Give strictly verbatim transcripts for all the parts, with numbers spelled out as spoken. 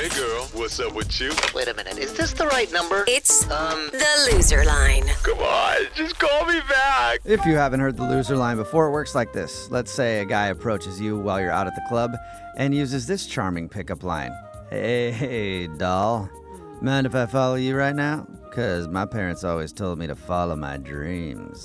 girl, what's up with you? Wait a minute, is this the right number? It's Um, the loser line. Come on, just call me back. If you haven't heard the loser line before, it works like this. Let's say a guy approaches you while you're out at the club and uses this charming pickup line. Hey, hey, doll. Mind if I follow you right now? Because my parents always told me to follow my dreams.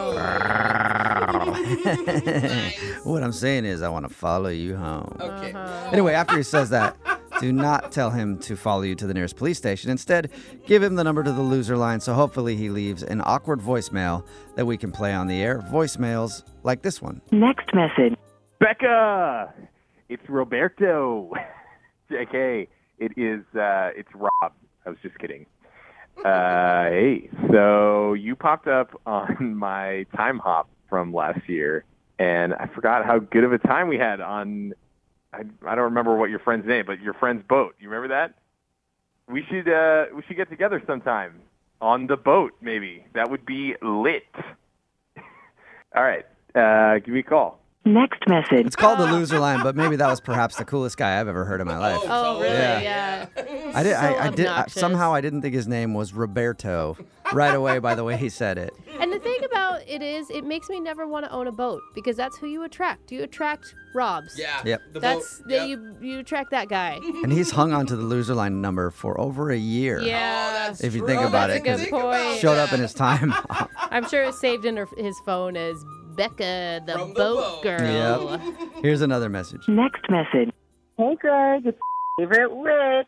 What I'm saying is I want to follow you home. Okay. Anyway, after he says that, do not tell him to follow you to the nearest police station. Instead, give him the number to the loser line so hopefully he leaves an awkward voicemail that we can play on the air. Voicemails like this one. Next message. Becca, it's Roberto. J K, it is, uh, it's Rob. I was just kidding. Uh, hey, so you popped up on my time hop from last year, and I forgot how good of a time we had on, I, I don't remember what your friend's name, but your friend's boat. You remember that? We should, uh, we should get together sometime on the boat, maybe. That would be lit. All right, uh, give me a call. Next message. It's called the loser line, but maybe that was perhaps the coolest guy I've ever heard in my life. Oh, Oh, really? Yeah. Yeah. I did. So I, I did. I, obnoxious. somehow I didn't think his name was Roberto right away by the way he said it. And the thing about it is, it makes me never want to own a boat because that's who you attract. You attract Robs. Yeah. Yep. The That's boat. that Yep. you you attract that guy. And he's hung on to the loser line number for over a year. Yeah. Oh, that's If you true. think Oh, about that's it, a good 'cause it point. Showed up in his time. I'm sure it's saved in her, his phone as Becca, the, From the boat, boat. girl. Yep. Here's another message. Next message. Hey, Greg, it's favorite witch.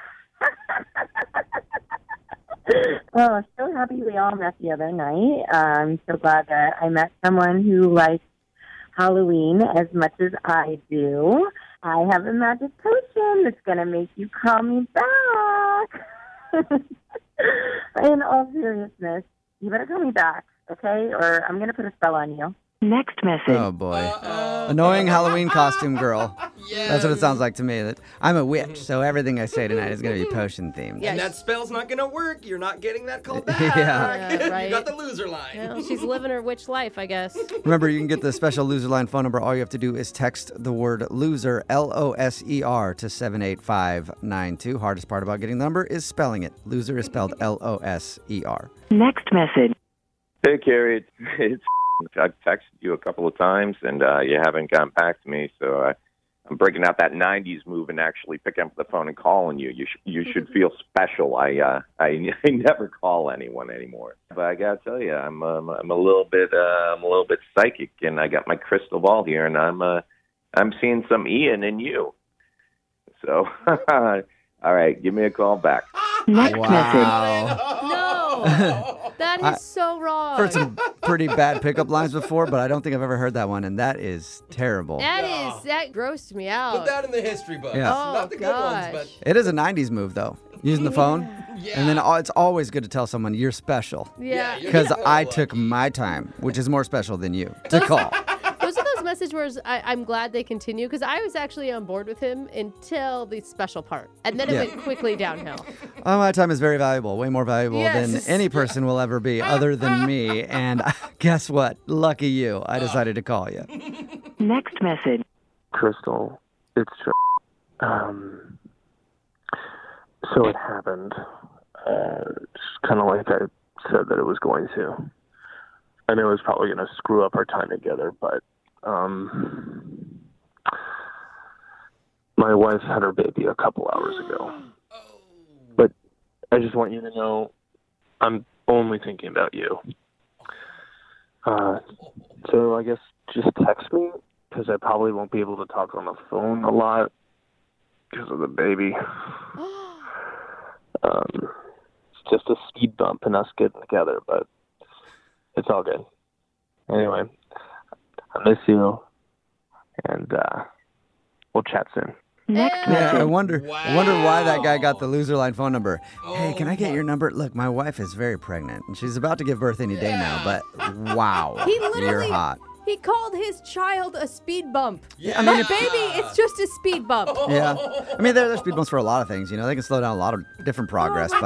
Oh, so happy we all met the other night. I'm so glad that I met someone who likes Halloween as much as I do. I have a magic potion that's going to make you call me back. In all seriousness, you better call me back, okay? Or I'm going to put a spell on you. Next message. Oh boy. Uh-oh. Annoying Halloween costume girl. Yes. That's what it sounds like to me. That I'm a witch, so everything I say tonight is going to be potion themed. Yeah. And that spell's not gonna work. You're not getting that call back. Yeah. Yeah, right. You got the loser line. Well, she's living her witch life, I guess. Remember, you can get the special loser line phone number. All you have to do is text the word loser, L O S E R, to seven eight five nine two. Hardest part about getting the number is spelling it. Loser is spelled L O S E R. Next message. Hey, Carrie, it's, it's I've texted you a couple of times, and uh, you haven't gotten back to me, so I, I'm breaking out that nineties move and actually picking up the phone and calling you. You, sh- you should feel special. I, uh, I I never call anyone anymore. But I got to tell you, I'm um, I'm a little bit uh, I'm a little bit psychic, and I got my crystal ball here, and I'm uh, I'm seeing some Ian in you. So, all right, give me a call back. Next message. Wow. No. That is I- so wrong. I've heard some pretty bad pickup lines before, but I don't think I've ever heard that one, and that is terrible. That No. is, that grossed me out. Put that in the history book. Yeah. Oh, Not the good gosh. ones, It is a nineties move, though, using the phone. but yeah. And then al- it's always good to tell someone you're special. Yeah. you're Because so I lucky. took my time, which is more special than you, to call. Those are those message words I, I'm glad they continue because I was actually on board with him until the special part. And then it Yeah. went quickly downhill. Oh, my time is very valuable, way more valuable Yes. than any person will ever be other than me. And guess what? Lucky you, I decided to call you. Next message. Crystal, it's true. Um, so it happened, uh, just kind of like I said that it was going to. I knew it was probably going to screw up our time together, but um, my wife had her baby a couple hours ago. But I just want you to know I'm only thinking about you. Uh, so I guess just text me, because I probably won't be able to talk on the phone a lot because of the baby. um, it's just a speed bump in us getting together, but it's all good. Anyway, I miss you, and uh, we'll chat soon. Next Yeah, I message. wonder. I wonder why that guy got Wow. the loser line phone number. Hey, Oh can I get my- your number? Look, my wife is very pregnant, and she's about to give birth any day now. But wow, He you're literally- hot. He called his child a speed bump. Yeah. I mean, My if- baby, it's just a speed bump. Yeah, I mean, there, there's speed bumps for a lot of things. You know, they can slow down a lot of different progress. Oh my but gosh.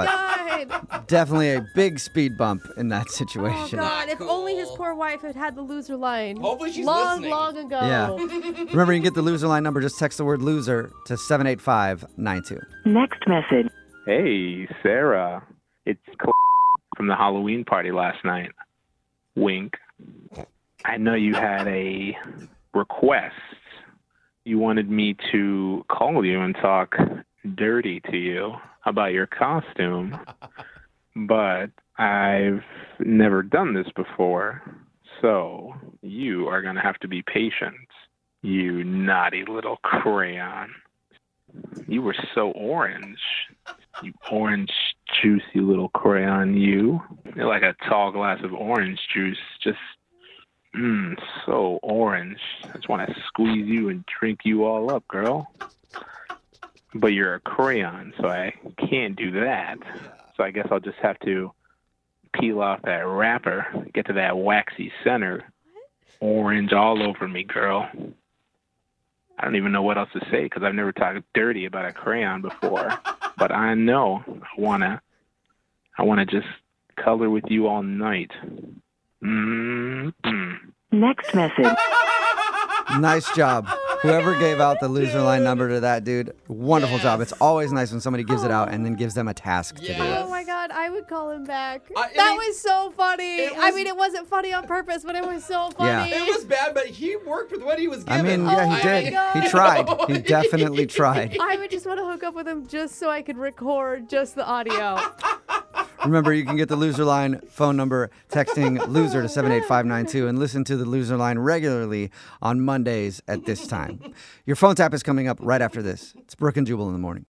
line. Definitely a big speed bump in that Oh, situation. God. If cool. only his poor wife had had the loser line. Hopefully she's long, listening. long ago. Yeah. Remember, you can get the loser line number. Just text the word loser to seven eight five nine two. Next message. Hey, Sarah. It's Cl- from the Halloween party last night. Wink. I know you had a request. You wanted me to call you and talk dirty to you about your costume, but I've never done this before, so you are going to have to be patient, you naughty little crayon. You were so orange. You orange, juicy little crayon, you. You're like a tall glass of orange juice, just, mmm, so orange. I just want to squeeze you and drink you all up, girl. But you're a crayon, so I can't do that. So I guess I'll just have to peel off that wrapper, get to that waxy center. Orange all over me, girl. I don't even know what else to say because I've never talked dirty about a crayon before. But I know I wanna, I wanna just color with you all night. Mm-hmm. Next message. Nice job. Whoever gave out the loser line number to that dude, wonderful job. It's always nice when somebody gives it out and then gives them a task to do. Oh my God, I would call him back. I- I that mean, was so funny. it I was- mean, it wasn't funny on purpose, but it was so Yeah. funny. It was bad, but he worked with what he was I given. mean, yeah, Oh he my did. God. He tried. He definitely tried. I would just want to hook up with him just so I could record just the audio. Remember, you can get the loser line phone number texting loser to seven eight five nine two and listen to the loser line regularly on Mondays at this time. Your phone tap is coming up right after this. It's Brooke and Jubal in the morning.